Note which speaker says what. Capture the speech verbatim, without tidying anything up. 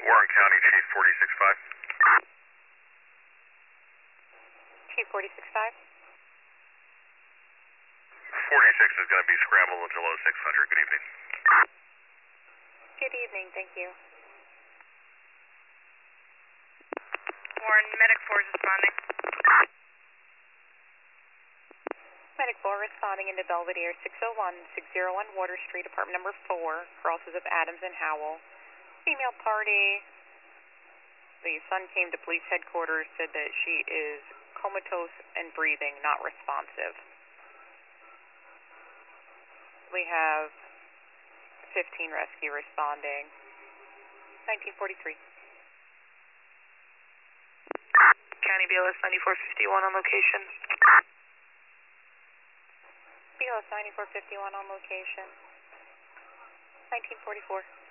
Speaker 1: Warren County, Chief forty-six five.
Speaker 2: Chief forty-six five.
Speaker 1: forty-six is going to be scrambled until oh six hundred. Good evening.
Speaker 2: Good evening, thank you.
Speaker 3: Warren, Medic four is responding.
Speaker 2: Medic four responding into Belvedere, six oh one, six oh one Water Street, apartment number four, crosses of Adams and Howell. Female party. The son came to police headquarters, said that she is comatose and breathing, not responsive. We have fifteen rescue responding. nineteen forty-three.
Speaker 3: County B L S ninety-four fifty-one on location.
Speaker 2: B L S ninety-four fifty-one on location. nineteen forty-four.